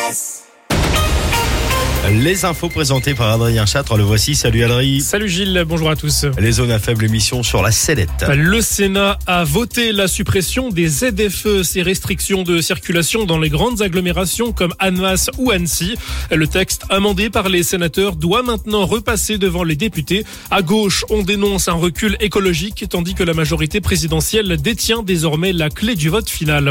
RVVS. Les infos présentées par Adrien Châtre, le voici. Salut Adrien. Salut Gilles, bonjour à tous. Les zones à faible émission sur la sellette. Le Sénat a voté la suppression des ZFE, ces restrictions de circulation dans les grandes agglomérations comme Annemasse ou Annecy. Le texte amendé par les sénateurs doit maintenant repasser devant les députés. À gauche, on dénonce un recul écologique, tandis que la majorité présidentielle détient désormais la clé du vote final.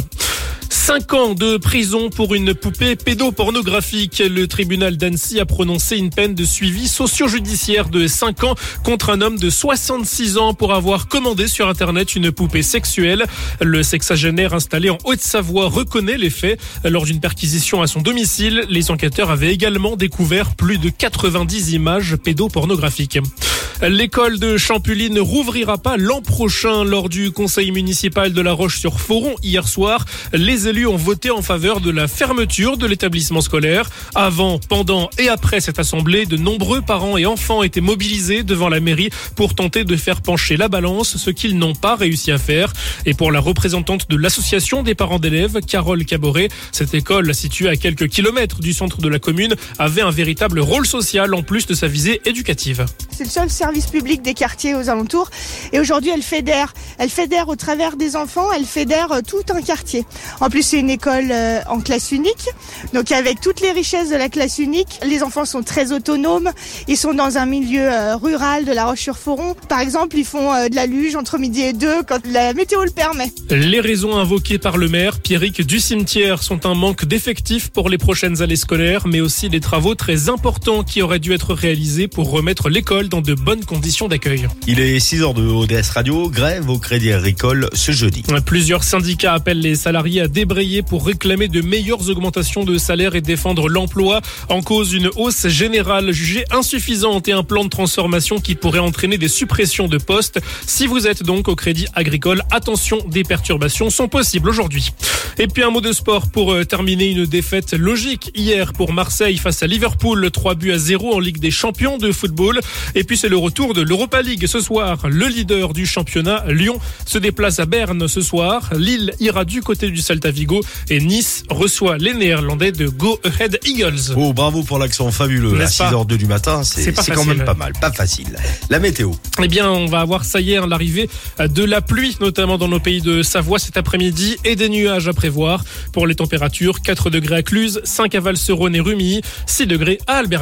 5 ans de prison pour une poupée pédopornographique. Le tribunal d'Annecy a prononcé une peine de suivi socio-judiciaire de 5 ans contre un homme de 66 ans pour avoir commandé sur Internet une poupée sexuelle. Le sexagénaire installé en Haute-Savoie reconnaît les faits. Lors d'une perquisition à son domicile, les enquêteurs avaient également découvert plus de 90 images pédopornographiques. L'école de Champully ne rouvrira pas l'an prochain. Lors du conseil municipal de La Roche-sur-Foron hier soir, les élus ont voté en faveur de la fermeture de l'établissement scolaire. Avant, pendant et après cette assemblée, de nombreux parents et enfants étaient mobilisés devant la mairie pour tenter de faire pencher la balance, ce qu'ils n'ont pas réussi à faire. Et pour la représentante de l'association des parents d'élèves, Carole Caboret, cette école, située à quelques kilomètres du centre de la commune, avait un véritable rôle social en plus de sa visée éducative. C'est le seul service public des quartiers aux alentours. Et aujourd'hui, elle fédère au travers des enfants, elle fédère tout un quartier. En plus, c'est une école en classe unique. Donc, avec toutes les richesses de la classe unique, les enfants sont très autonomes. Ils sont dans un milieu rural de La Roche-sur-Foron. Par exemple, ils font de la luge entre midi et 2 quand la météo le permet. Les raisons invoquées par le maire, Pierrick Ducimetière, sont un manque d'effectifs pour les prochaines années scolaires, mais aussi des travaux très importants qui auraient dû être réalisés pour remettre l'école dans de bonnes conditions d'accueil. Il est 6h de ODS Radio, grève au Crédit Agricole ce jeudi. Plusieurs syndicats appellent les salariés à débrayer pour réclamer de meilleures augmentations de salaire et défendre l'emploi. En cause, une hausse générale jugée insuffisante et un plan de transformation qui pourrait entraîner des suppressions de postes. Si vous êtes donc au Crédit Agricole, attention, des perturbations sont possibles aujourd'hui. Et puis un mot de sport pour terminer, une défaite logique hier pour Marseille face à Liverpool, 3-0 en Ligue des Champions de football. Et puis c'est le retour de l'Europa League ce soir. Le leader du championnat, Lyon, se déplace à Berne ce soir. Lille ira du côté du Celta Vigo et Nice reçoit les Néerlandais de Go Ahead Eagles. Oh, bravo pour l'accent fabuleux. À 6h02 du matin, c'est quand même pas mal, pas facile. La météo. Eh bien, on va avoir, ça y est, l'arrivée de la pluie, notamment dans nos pays de Savoie cet après-midi, et des nuages à prévoir. Pour les températures, 4 degrés à Cluse, 5 à Val-sur-Rhône et Rumilly, 6 degrés à Albert.